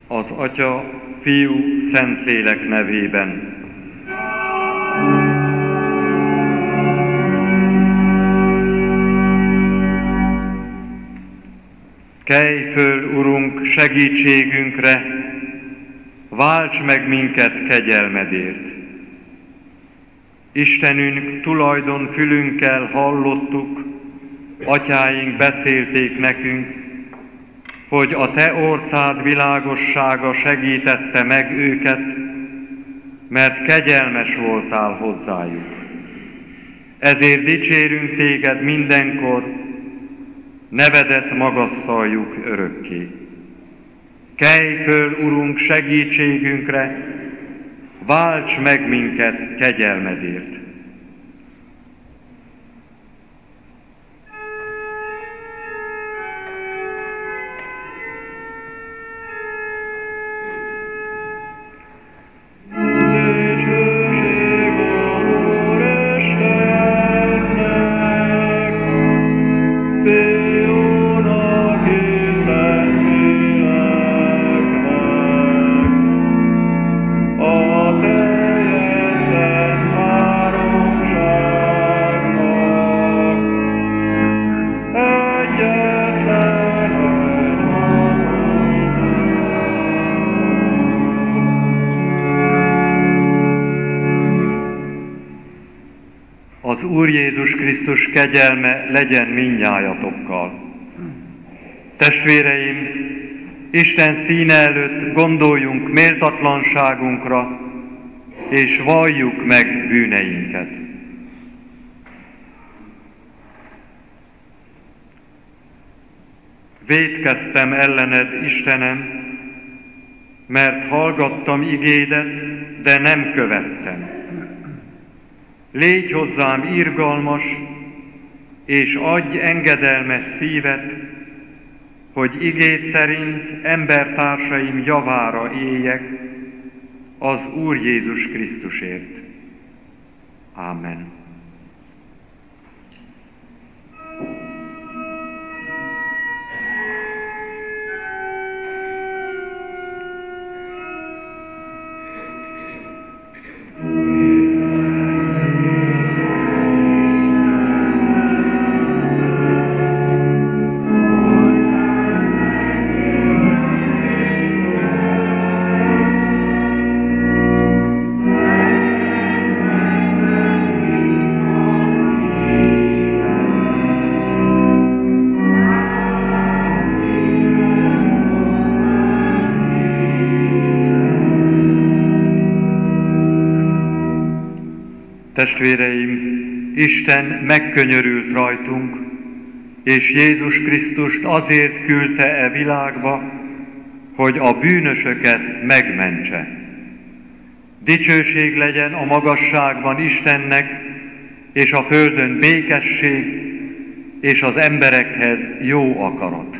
Az Atya, Fiú, Szentlélek nevében. Kelj föl, Urunk, segítségünkre, válts meg minket kegyelmedért. Istenünk, tulajdonfülünkkel hallottuk, atyáink beszélték nekünk, hogy a Te orcád világossága segítette meg őket, mert kegyelmes voltál hozzájuk. Ezért dicsérünk Téged mindenkor, nevedet magasztaljuk örökké. Kelj föl, Urunk, segítségünkre, válts meg minket kegyelmedért. Az Úr Jézus Krisztus kegyelme legyen mindnyájatokkal. Testvéreim, Isten színe előtt gondoljunk méltatlanságunkra, és valljuk meg bűneinket. Vétkeztem ellened, Istenem, mert hallgattam igédet, de nem követtem. Légy hozzám irgalmas, és adj engedelmes szívet, hogy igéd szerint embertársaim javára éljek az Úr Jézus Krisztusért. Ámen. Testvéreim, Isten megkönyörült rajtunk, és Jézus Krisztust azért küldte e világba, hogy a bűnösöket megmentse. Dicsőség legyen a magasságban Istennek, és a földön békesség, és az emberekhez jó akarat.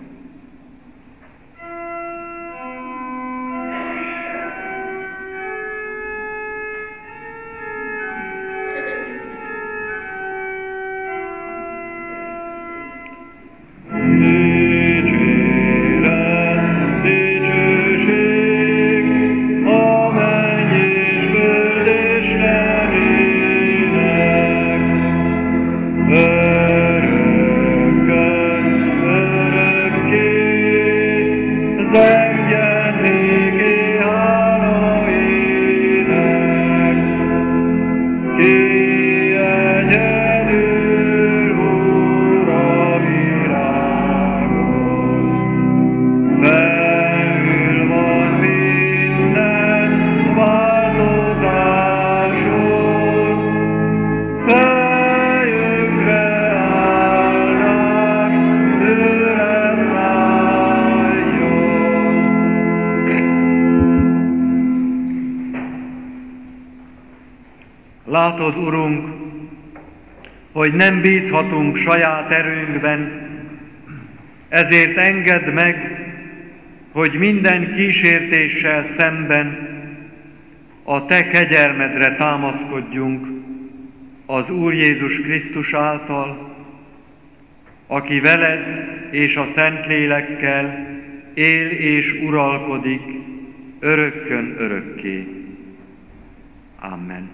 Látod, Urunk, hogy nem bízhatunk saját erőnkben, ezért engedd meg, hogy minden kísértéssel szemben a Te kegyelmedre támaszkodjunk az Úr Jézus Krisztus által, aki veled és a Szentlélekkel él és uralkodik örökkön örökké. Amen.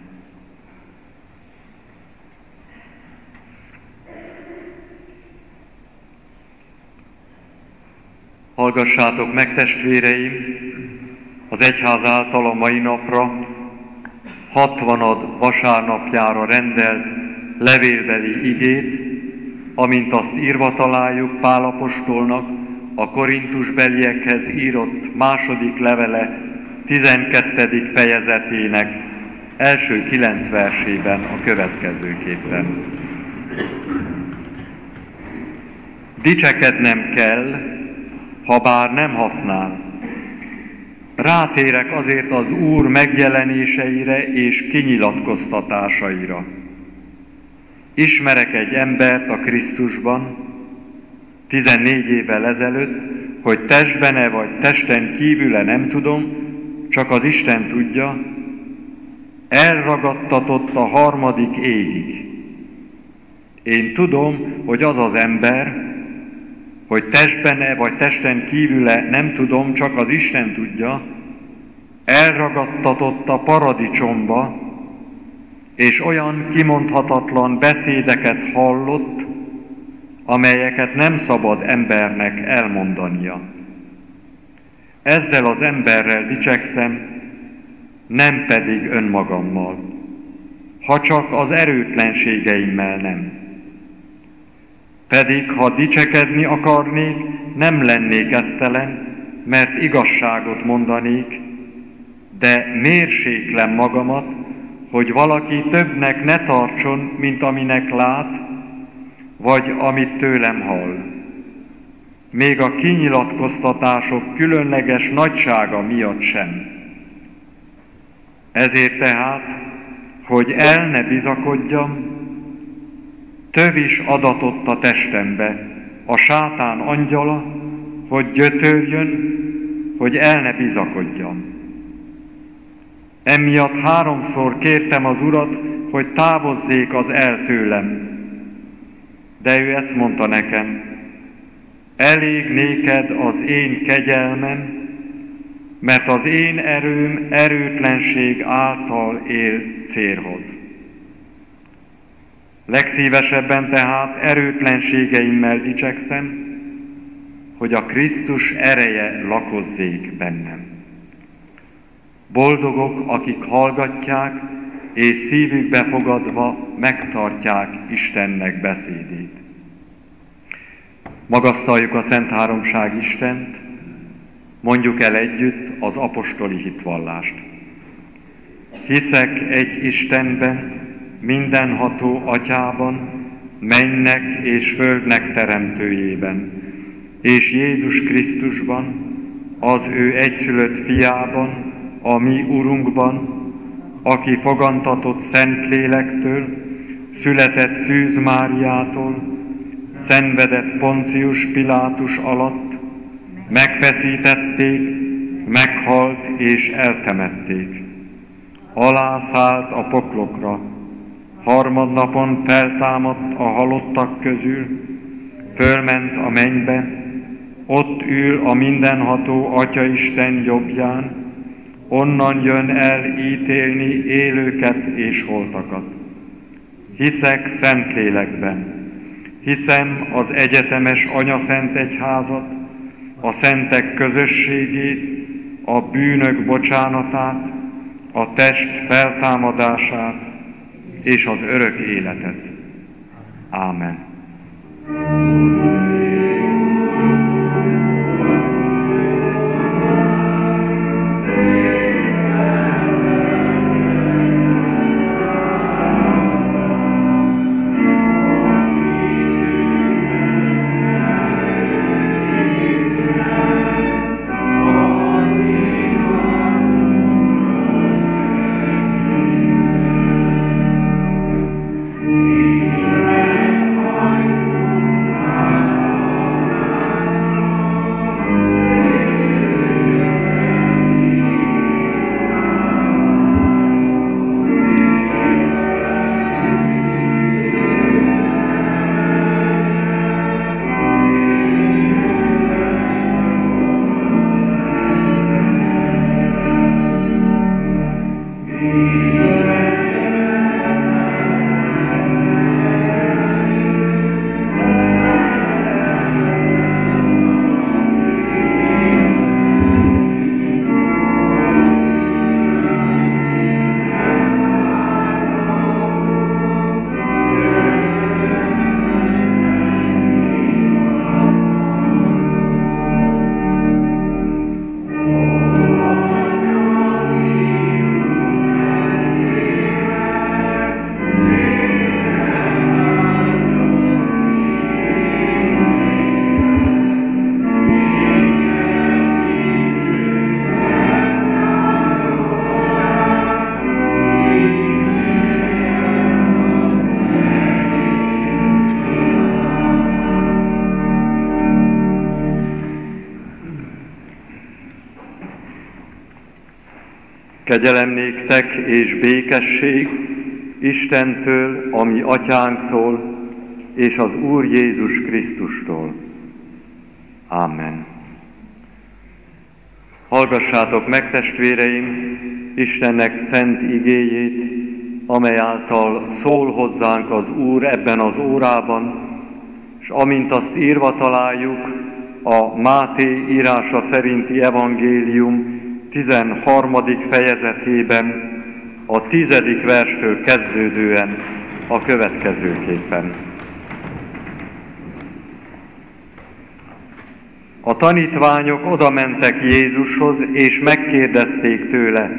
Hallgassátok meg, testvéreim, az egyház által a mai napra, 60. vasárnapjára rendelt levélbeli igét, amint azt írva találjuk Pál apostolnak a korintusbeliekhez írott második levele 12. fejezetének első 9 versében a következőképpen. Dicsekednem kell, ha bár nem használ. Rátérek azért az Úr megjelenéseire és kinyilatkoztatásaira. Ismerek egy embert a Krisztusban, 14 évvel ezelőtt, hogy testben-e vagy testen kívül-e nem tudom, csak az Isten tudja, elragadtatott a harmadik égig. Én tudom, hogy az az ember, hogy testben-e vagy testen kívül-e nem tudom, csak az Isten tudja, elragadtatott a paradicsomba, és olyan kimondhatatlan beszédeket hallott, amelyeket nem szabad embernek elmondania. Ezzel az emberrel dicsekszem, nem pedig önmagammal, ha csak az erőtlenségeimmel nem. Pedig, ha dicsekedni akarnék, nem lennék esztelen, mert igazságot mondanék, de mérséklem magamat, hogy valaki többnek ne tartson, mint aminek lát, vagy amit tőlem hall. Még a kinyilatkoztatások különleges nagysága miatt sem. Ezért tehát, hogy el ne bizakodjam, tövis adatott a testembe, a sátán angyala, hogy gyötörjön, hogy el ne bizakodjam. Emiatt 3-szor kértem az Urat, hogy távozzék az el tőlem. De ő ezt mondta nekem, elég néked az én kegyelmem, mert az én erőm erőtlenség által ér célhoz. Legszívesebben tehát erőtlenségeimmel dicsekszem, hogy a Krisztus ereje lakozzék bennem. Boldogok, akik hallgatják, és szívükbe fogadva megtartják Istennek beszédét. Magasztaljuk a Szent Háromság Istent, mondjuk el együtt az apostoli hitvallást. Hiszek egy Istenben, mindenható Atyában, mennynek és földnek teremtőjében, és Jézus Krisztusban, az ő egyszülött fiában, a mi Urunkban, aki fogantatott Szentlélektől, született Szűz Máriától, szenvedett Poncius Pilátus alatt, megfeszítették, meghalt és eltemették. Alászállt a poklokra, harmadnapon feltámadt a halottak közül, fölment a mennybe, ott ül a mindenható Atyaisten jobbján, onnan jön el ítélni élőket és holtakat. Hiszek Szentlélekben, hiszem az egyetemes Anyaszent Egyházat, a szentek közösségét, a bűnök bocsánatát, a test feltámadását és az örök életet. Ámen. Kegyelem néktek és békesség Istentől, a mi atyánktól, és az Úr Jézus Krisztustól. Amen. Hallgassátok meg, testvéreim, Istennek szent igéjét, amely által szól hozzánk az Úr ebben az órában, és amint azt írva találjuk a Máté írása szerinti evangélium 13. fejezetében, a 10. verstől kezdődően a következőképpen. A tanítványok odamentek Jézushoz, és megkérdezték tőle,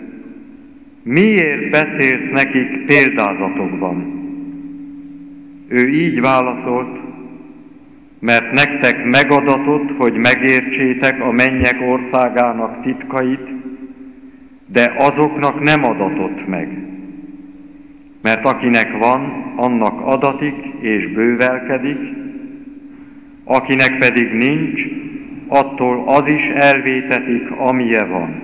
miért beszélsz nekik példázatokban? Ő így válaszolt, mert nektek megadatott, hogy megértsétek a mennyek országának titkait, de azoknak nem adatott meg. Mert akinek van, annak adatik és bővelkedik, akinek pedig nincs, attól az is elvétetik, amilyen van.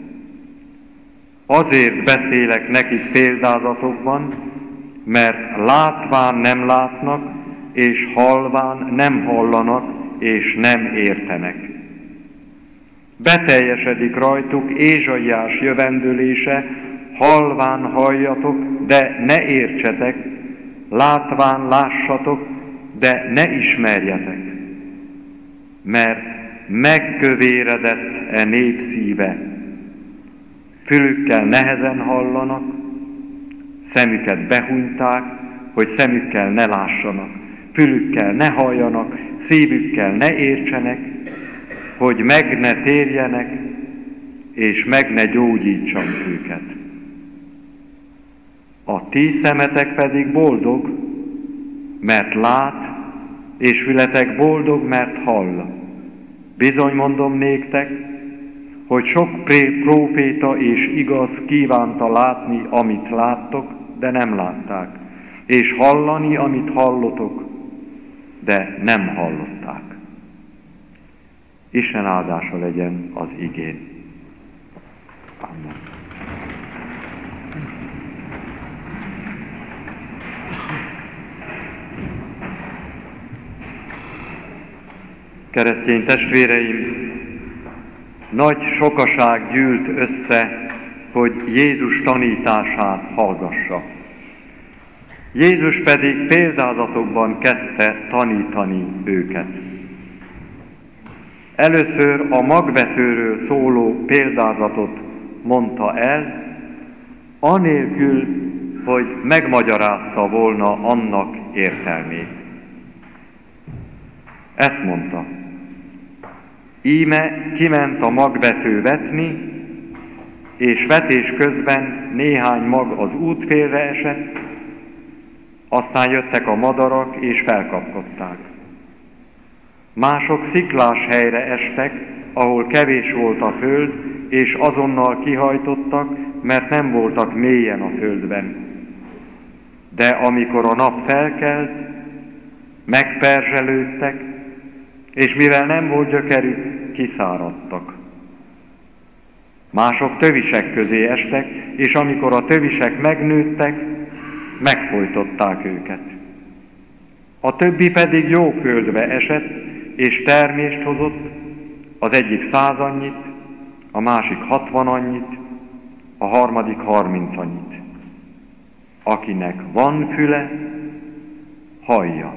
Azért beszélek nekik példázatokban, mert látván nem látnak, és hallván nem hallanak, és nem értenek. Beteljesedik rajtuk Ézsaiás jövendőlése, hallván halljatok, de ne értsetek, látván lássatok, de ne ismerjetek. Mert megkövéredett nép szíve. Fülükkel nehezen hallanak, szemüket behunyták, hogy szemükkel ne lássanak, fülükkel ne halljanak, szívükkel ne értsenek, hogy meg ne térjenek, és meg ne gyógyítsam őket. A ti szemetek pedig boldog, mert lát, és fületek boldog, mert hall. Bizony mondom néktek, hogy sok próféta és igaz kívánta látni, amit láttok, de nem látták, és hallani, amit hallotok, de nem hallották. Isten áldása legyen az igén. Amen. Keresztény testvéreim, nagy sokaság gyűlt össze, hogy Jézus tanítását hallgassa. Jézus pedig példázatokban kezdte tanítani őket. Először a magvetőről szóló példázatot mondta el, anélkül, hogy megmagyarázta volna annak értelmét. Ezt mondta: íme kiment a magvető vetni, és vetés közben néhány mag az útfélre esett, aztán jöttek a madarak, és felkapkodták. Mások sziklás helyre estek, ahol kevés volt a föld, és azonnal kihajtottak, mert nem voltak mélyen a földben. De amikor a nap felkelt, megperzselődtek, és mivel nem volt gyökerük, kiszáradtak. Mások tövisek közé estek, és amikor a tövisek megnőttek, megfojtották őket. A többi pedig jó földbe esett, és termést hozott, az egyik 100 annyit, a másik 60 annyit, a harmadik 30 annyit. Akinek van füle, hallja.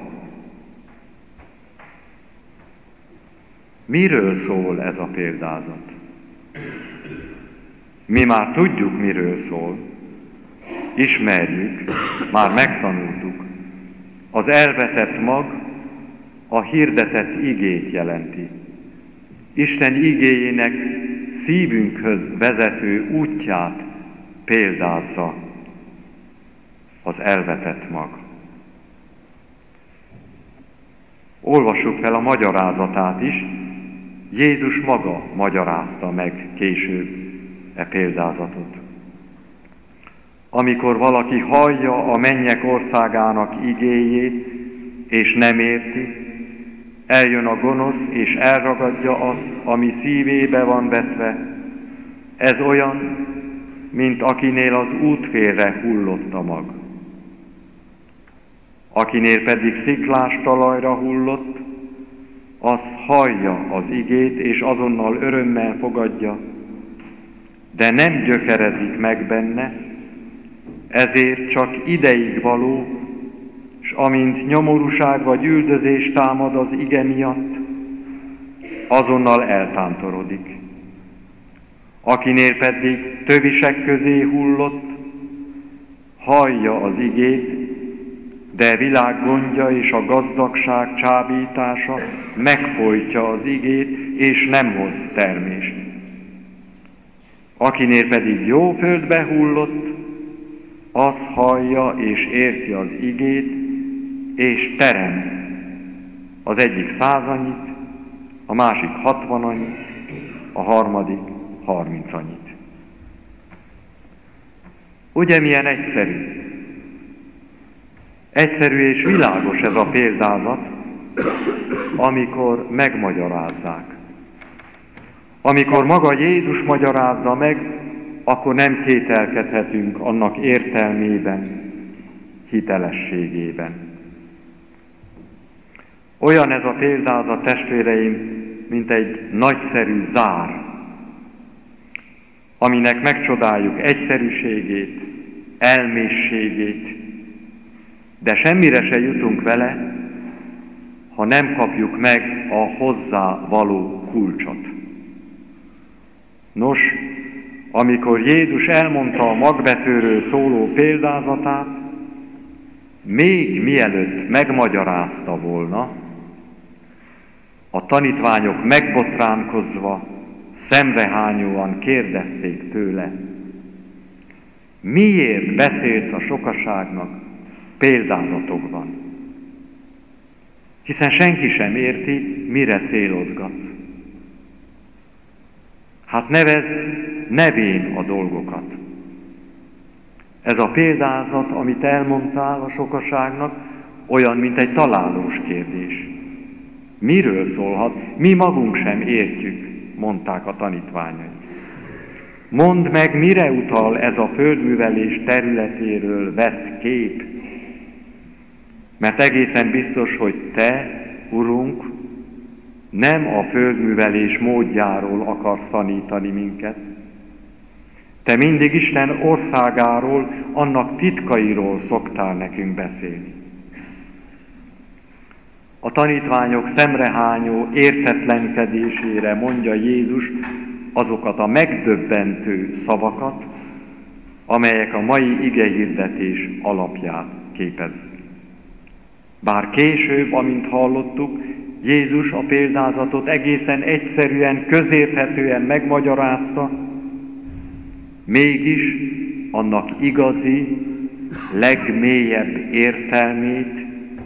Miről szól ez a példázat? Mi már tudjuk, miről szól. Ismerjük, már megtanultuk. Az elvetett mag a hirdetett igét jelenti. Isten igéjének szívünkhöz vezető útját példázza az elvetett mag. Olvassuk fel a magyarázatát is. Jézus maga magyarázta meg később e példázatot. Amikor valaki hallja a mennyek országának igéjét, és nem érti, eljön a gonosz, és elragadja azt, ami szívébe van vetve. Ez olyan, mint akinél az útfélre hullott a mag. Akinél pedig sziklás talajra hullott, az hallja az igét, és azonnal örömmel fogadja, de nem gyökerezik meg benne, ezért csak ideig való, s amint nyomorúság vagy üldözés támad az ige miatt, azonnal eltántorodik. Akinél pedig tövisek közé hullott, hallja az igét, de világ gondja és a gazdagság csábítása megfojtja az igét, és nem hoz termést. Akinél pedig jó földbe hullott, az hallja és érti az igét, és terem. Az egyik 100 annyit, a másik 60 annyit, a harmadik 30 annyit. Ugye milyen egyszerű? Egyszerű és világos ez a példázat, amikor megmagyarázzák. Amikor maga Jézus magyarázza meg, akkor nem kételkedhetünk annak értelmében, hitelességében. Olyan ez a példázat, testvéreim, mint egy nagyszerű zár, aminek megcsodáljuk egyszerűségét, elmészségét, de semmire se jutunk vele, ha nem kapjuk meg a hozzá való kulcsot. Nos, amikor Jézus elmondta a magbetőről szóló példázatát, még mielőtt megmagyarázta volna, a tanítványok megbotránkozva, szemrehányóan kérdezték tőle, miért beszélsz a sokaságnak példázatokban? Hiszen senki sem érti, mire célozgatsz. Hát nevezd nevén a dolgokat. Ez a példázat, amit elmondtál a sokaságnak, olyan, mint egy találós kérdés. Miről szólhat? Mi magunk sem értjük, mondták a tanítványai. Mondd meg, mire utal ez a földművelés területéről vett kép. Mert egészen biztos, hogy te, Urunk, nem a földművelés módjáról akarsz tanítani minket. Te mindig Isten országáról, annak titkairól szoktál nekünk beszélni. A tanítványok szemrehányó értetlenkedésére mondja Jézus azokat a megdöbbentő szavakat, amelyek a mai igehirdetés alapját képezik. Bár később, amint hallottuk, Jézus a példázatot egészen egyszerűen, közérthetően megmagyarázta, mégis annak igazi, legmélyebb értelmét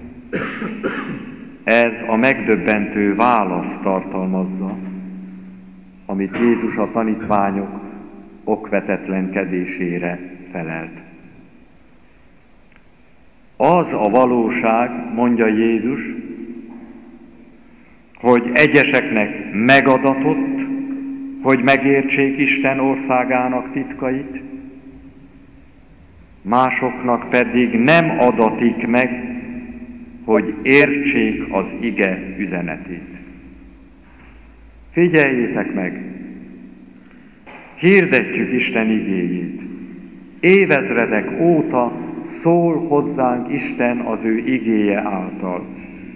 ez a megdöbbentő választ tartalmazza, amit Jézus a tanítványok okvetetlenkedésére felelt. Az a valóság, mondja Jézus, hogy egyeseknek megadatott, hogy megértsék Isten országának titkait, másoknak pedig nem adatik meg, hogy értsék az ige üzenetét. Figyeljétek meg! Hirdetjük Isten igéjét. Évezredek óta szól hozzánk Isten az ő igéje által.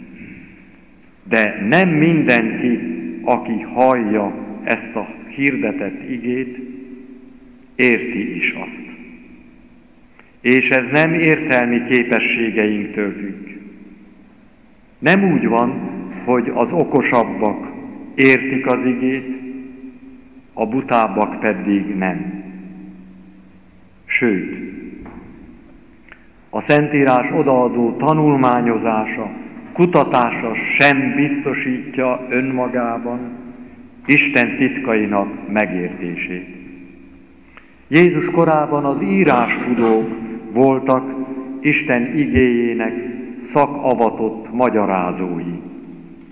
De nem mindenki, aki hallja ezt a hirdetett igét, érti is azt. És ez nem értelmi képességeinktől függ. Nem úgy van, hogy az okosabbak értik az igét, a butábbak pedig nem. Sőt, a Szentírás odaadó tanulmányozása, kutatása sem biztosítja önmagában Isten titkainak megértését. Jézus korában az írástudók voltak Isten igéjének szakavatott magyarázói.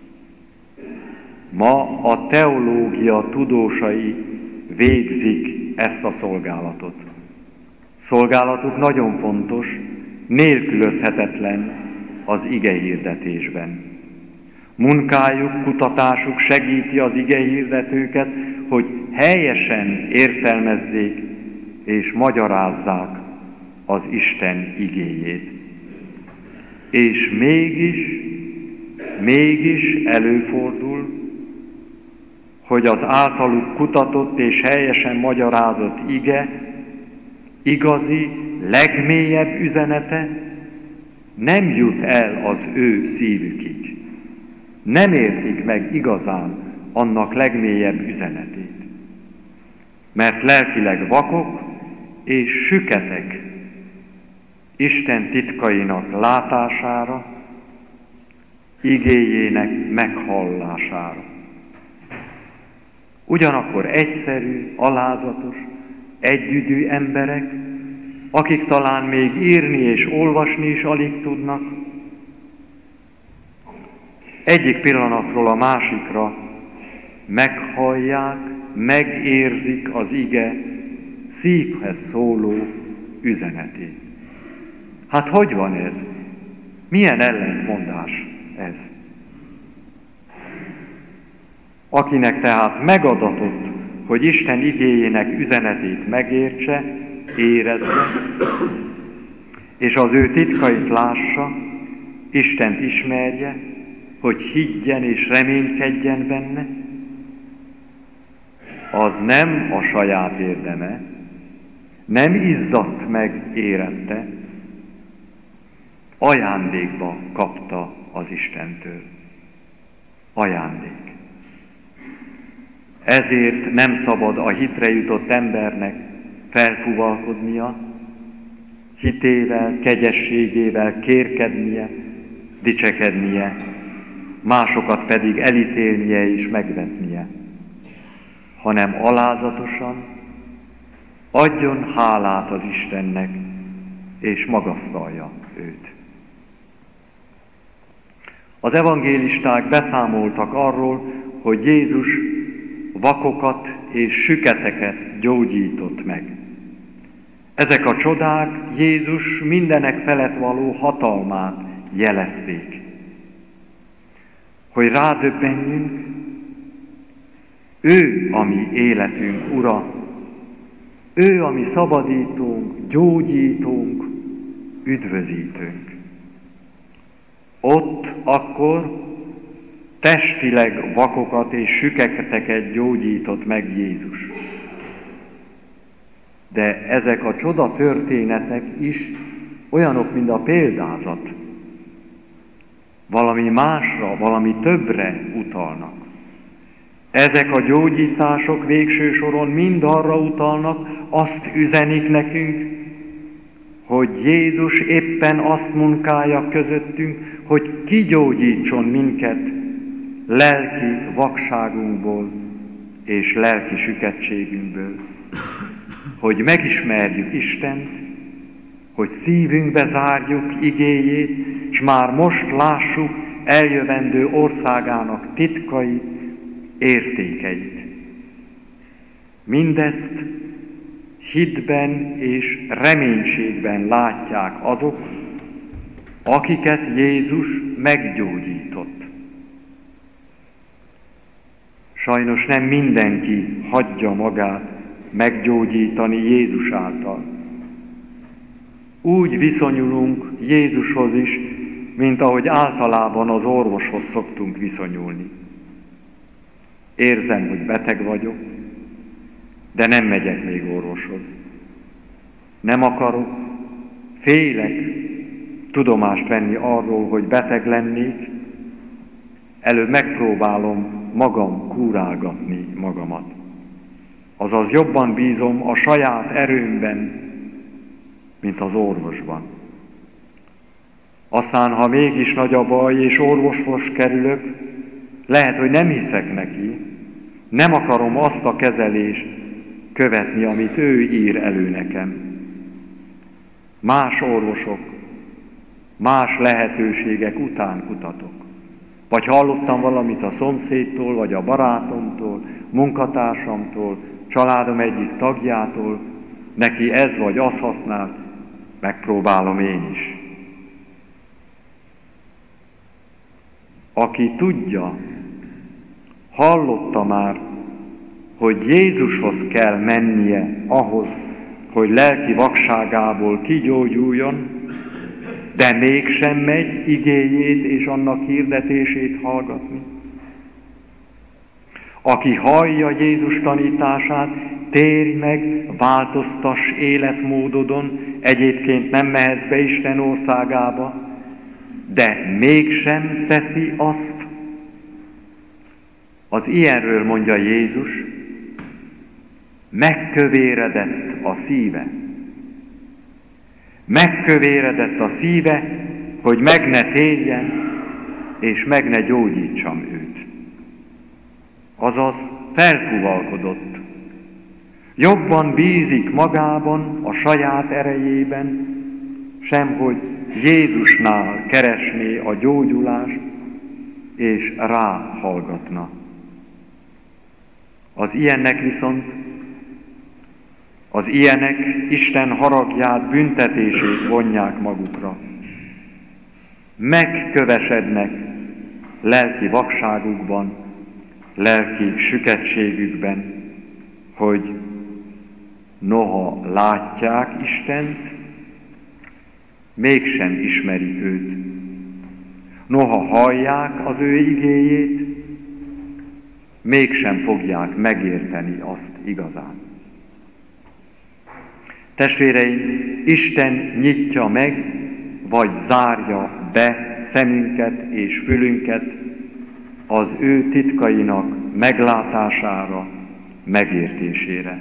Ma a teológia tudósai végzik ezt a szolgálatot. Szolgálatuk nagyon fontos, nélkülözhetetlen az igehirdetésben. Munkájuk, kutatásuk segíti az igehirdetőket, hogy helyesen értelmezzék és magyarázzák az Isten igéjét. És mégis előfordul, hogy az általuk kutatott és helyesen magyarázott ige igazi, legmélyebb üzenete nem jut el az ő szívükig. Nem értik meg igazán annak legmélyebb üzenetét. Mert lelkileg vakok és süketek Isten titkainak látására, igéjének meghallására. Ugyanakkor egyszerű, alázatos, együgyű emberek, akik talán még írni és olvasni is alig tudnak, egyik pillanatról a másikra meghallják, megérzik az ige szívhez szóló üzenetét. Hát hogy van ez? Milyen ellentmondás ez? Akinek tehát megadatott, hogy Isten igéjének üzenetét megértse, érezze, és az ő titkait lássa, Istent ismerje, hogy higgyen és reménykedjen benne, az nem a saját érdeme, nem izzadt meg érette, ajándékba kapta az Istentől. Ajándék. Ezért nem szabad a hitre jutott embernek felfúvalkodnia, hitével, kegyességével kérkednie, dicsekednie, másokat pedig elítélnie és megvetnie, hanem alázatosan adjon hálát az Istennek, és magasztalja őt. Az evangélisták beszámoltak arról, hogy Jézus vakokat és süketeket gyógyított meg. Ezek a csodák Jézus mindenek felett való hatalmát jelezték. Hogy rádöbbenjünk, ő a mi életünk ura, ő a mi szabadítónk, gyógyítónk, üdvözítőnk. Ott akkor testileg vakokat és süketeket gyógyított meg Jézus. De ezek a csoda történetek is olyanok, mint a példázat. Valami másra, valami többre utalnak. Ezek a gyógyítások végső soron mind arra utalnak, azt üzenik nekünk, hogy Jézus éppen azt munkálja közöttünk, hogy kigyógyítson minket lelki vakságunkból és lelki süketségünkből, hogy megismerjük Istent, hogy szívünkbe zárjuk igéjét, és már most lássuk eljövendő országának titkait, értékeit. Mindezt hitben és reménységben látják azok, akiket Jézus meggyógyított. Sajnos nem mindenki hagyja magát meggyógyítani Jézus által. Úgy viszonyulunk Jézushoz is, mint ahogy általában az orvoshoz szoktunk viszonyulni. Érzem, hogy beteg vagyok, de nem megyek még orvoshoz. Nem akarok, félek tudomást venni arról, hogy beteg lennék, előbb megpróbálom magam kúrálgatni magamat. Azaz jobban bízom a saját erőmben, mint az orvosban. Aztán, ha mégis nagy a baj, és orvoshoz kerülök, lehet, hogy nem hiszek neki, nem akarom azt a kezelést követni, amit ő ír elő nekem. Más orvosok, más lehetőségek után kutatok. Vagy hallottam valamit a szomszédtól, vagy a barátomtól, munkatársamtól, családom egyik tagjától, neki ez vagy az használt, megpróbálom én is. Aki tudja, hallotta már, hogy Jézushoz kell mennie ahhoz, hogy lelki vakságából kigyógyuljon, de mégsem megy igéjét és annak hirdetését hallgatni. Aki hallja Jézus tanítását, térj meg, változtass életmódodon, egyébként nem mehetsz be Isten országába, de mégsem teszi azt. Az ilyenről mondja Jézus, megkövéredett a szíve. Megkövéredett a szíve, hogy meg ne térjen, és meg ne gyógyítsam őt. Azaz felfúvalkodott. Jobban bízik magában, a saját erejében, semhogy Jézusnál keresné a gyógyulást, és ráhallgatna. Az ilyenek Isten haragját, büntetését vonják magukra. Megkövesednek lelki vakságukban, lelki süketségükben, hogy noha látják Istent, mégsem ismerik őt. Noha hallják az ő igéjét, mégsem fogják megérteni azt igazán. Testvéreim, Isten nyitja meg, vagy zárja be szemünket és fülünket az ő titkainak meglátására, megértésére.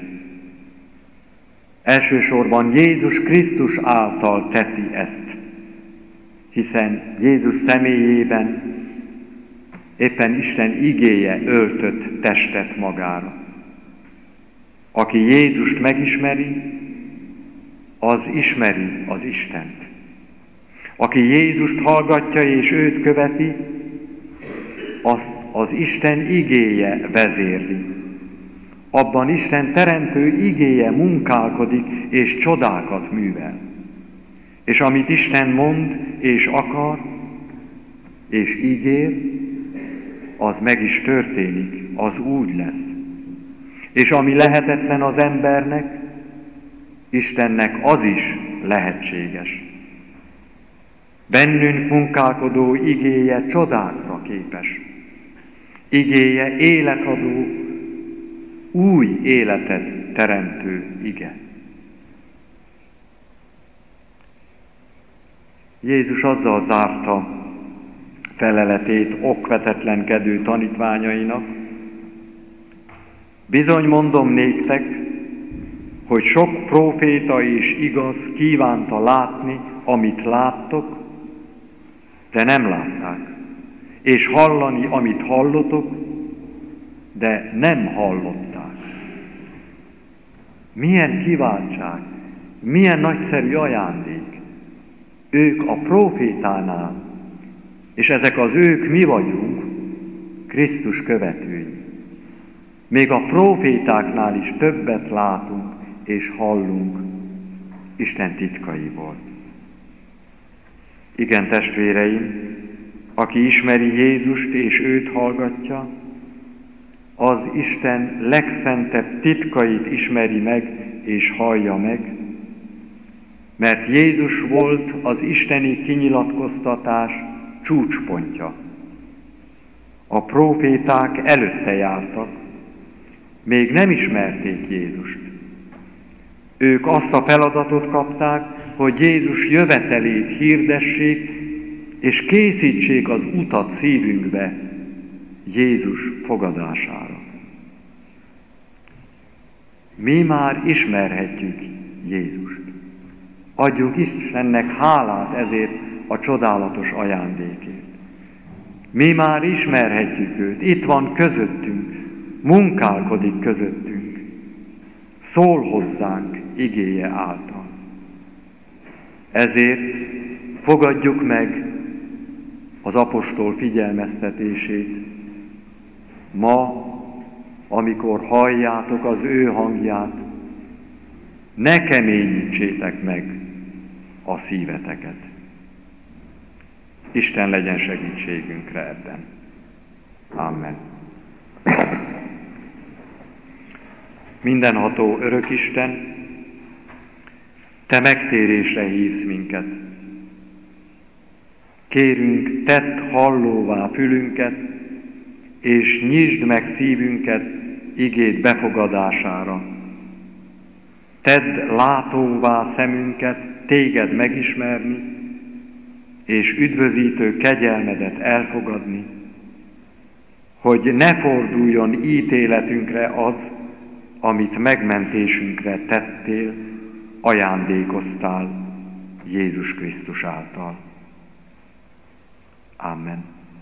Elsősorban Jézus Krisztus által teszi ezt, hiszen Jézus személyében éppen Isten igéje öltött testet magára. Aki Jézust megismeri, az ismeri az Istent. Aki Jézust hallgatja és őt követi, azt az Isten igéje vezérli. Abban Isten teremtő igéje munkálkodik és csodákat művel. És amit Isten mond és akar és ígér, az meg is történik, az úgy lesz. És ami lehetetlen az embernek, Istennek az is lehetséges. Bennünk munkálkodó igéje csodákra képes. Igéje életadó, új életet teremtő ige. Jézus azzal zárta feleletét okvetetlenkedő tanítványainak: bizony mondom néktek, hogy sok próféta és igaz kívánta látni, amit láttok, de nem látták, és hallani, amit hallotok, de nem hallották. Milyen kiváltság, milyen nagyszerű ajándék. Ők a prófétánál, és ezek az ők mi vagyunk, Krisztus követői. Még a prófétáknál is többet látunk és hallunk Isten titkaiból. Igen, testvéreim, aki ismeri Jézust és őt hallgatja, az Isten legszentebb titkait ismeri meg és hallja meg, mert Jézus volt az isteni kinyilatkoztatás csúcspontja. A próféták előtte jártak, még nem ismerték Jézust. Ők azt a feladatot kapták, hogy Jézus jövetelét hirdessék, és készítsék az utat szívünkbe Jézus fogadására. Mi már ismerhetjük Jézust. Adjunk Istennek hálát ezért a csodálatos ajándékért. Mi már ismerhetjük őt, itt van közöttünk, munkálkodik közöttünk, szól hozzánk igéje által. Ezért fogadjuk meg az apostol figyelmeztetését. Ma amikor halljátok az ő hangját, ne keményítsétek meg a szíveteket. Isten legyen segítségünkre ebben. Amen. Mindenható Örökisten, Te megtérésre hívsz minket. Kérünk, tedd hallóvá fülünket, és nyisd meg szívünket igéd befogadására. Tedd látóvá szemünket téged megismerni, és üdvözítő kegyelmedet elfogadni, hogy ne forduljon ítéletünkre az, amit megmentésünkre tettél, ajándékoztál Jézus Krisztus által. Amen.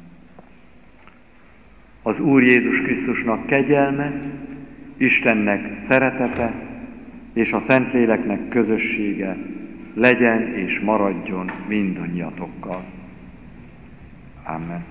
Az Úr Jézus Krisztusnak kegyelme, Istennek szeretete és a Szentléleknek közössége legyen és maradjon mindannyiatokkal. Amen.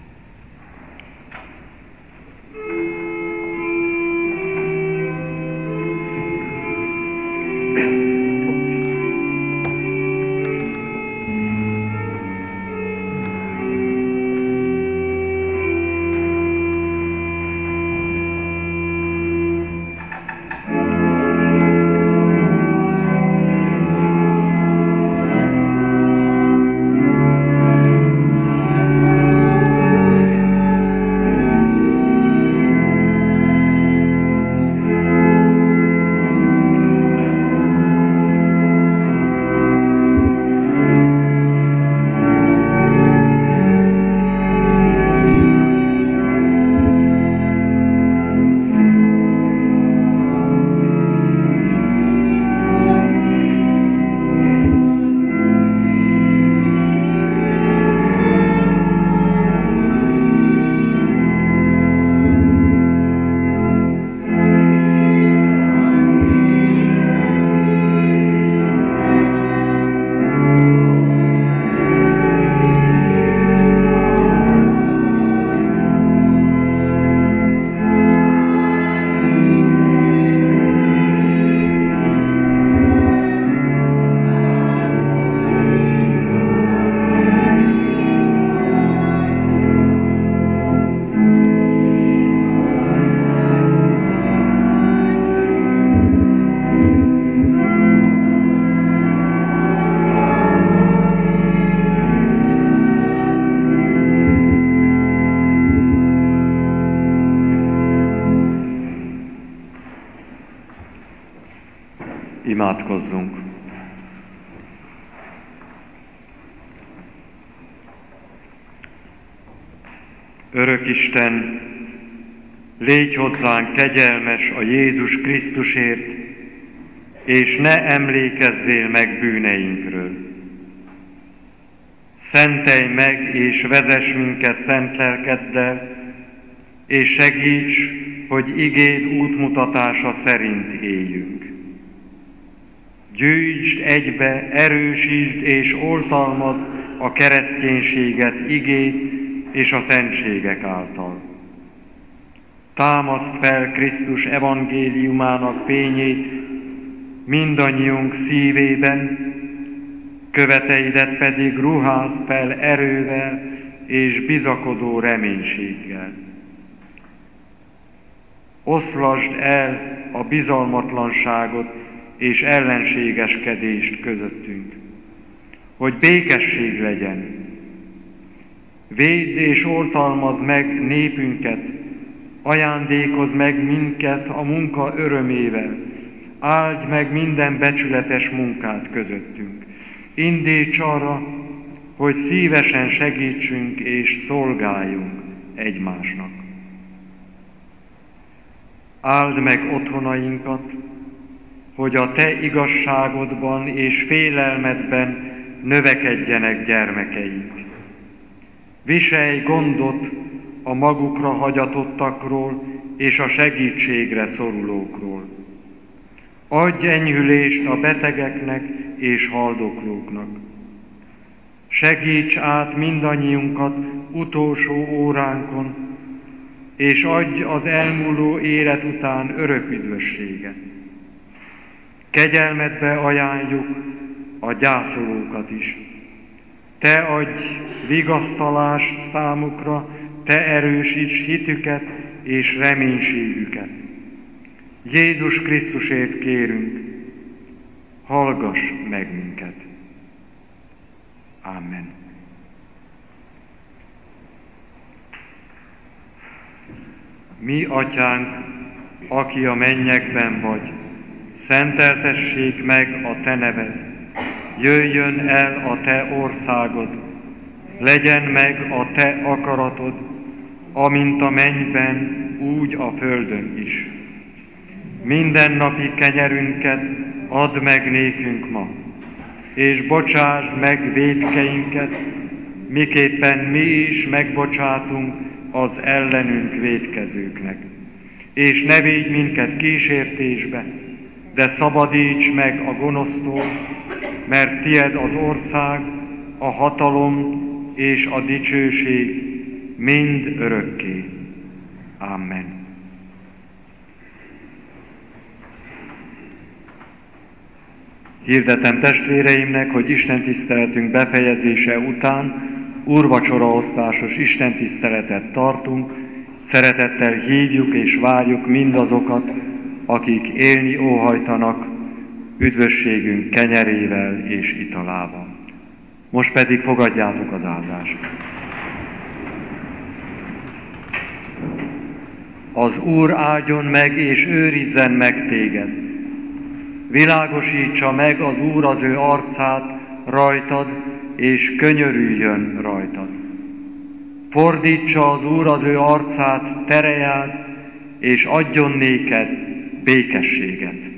Imádkozzunk! Örök Isten, légy hozzánk kegyelmes a Jézus Krisztusért, és ne emlékezzél meg bűneinkről. Szentelj meg és vezess minket szent lelkeddel, és segíts, hogy igéd útmutatása szerint éljünk. Gyűjtsd egybe, erősítsd és oltalmazd a kereszténységet igéd és a szentségek által. Támaszd fel Krisztus evangéliumának fényét mindannyiunk szívében, követeidet pedig ruházd fel erővel és bizakodó reménységgel. Oszlasd el a bizalmatlanságot és ellenségeskedést közöttünk, hogy békesség legyen. Védd és oltalmazd meg népünket, ajándékozz meg minket a munka örömével, áldj meg minden becsületes munkát közöttünk. Indíts arra, hogy szívesen segítsünk és szolgáljunk egymásnak. Áld meg otthonainkat, hogy a Te igazságodban és félelmedben növekedjenek gyermekeink. Viselj gondot a magukra hagyatottakról és a segítségre szorulókról. Adj enyhülést a betegeknek és haldoklóknak. Segíts át mindannyiunkat utolsó óránkon, és adj az elmúló élet után örök üdvösséget. Kegyelmedbe ajánljuk a gyászolókat is. Te adj vigasztalást számukra, te erősíts hitüket és reménységüket. Jézus Krisztusért kérünk, hallgass meg minket. Amen. Mi, Atyánk, aki a mennyekben vagy, szenteltessék meg a te neved, jöjjön el a te országod, legyen meg a te akaratod, amint a mennyben, úgy a földön is. Mindennapi kenyerünket add meg nékünk ma, és bocsásd meg vétkeinket, miképpen mi is megbocsátunk az ellenünk vétkezőknek. És ne védj minket kísértésbe, de szabadíts meg a gonosztól, mert tied az ország, a hatalom és a dicsőség mind örökké. Amen. Hirdetem testvéreimnek, hogy istentiszteletünk befejezése után úrvacsoraosztásos istentiszteletet tartunk. Szeretettel hívjuk és várjuk mindazokat, akik élni óhajtanak üdvösségünk kenyerével és italával. Most pedig fogadjátok az áldást. Az Úr áldjon meg és őrizzen meg téged. Világosítsa meg az Úr az ő arcát rajtad, és könyörüljön rajtad. Fordítsa az Úr az ő arcát, tereját, és adjon néked békességet.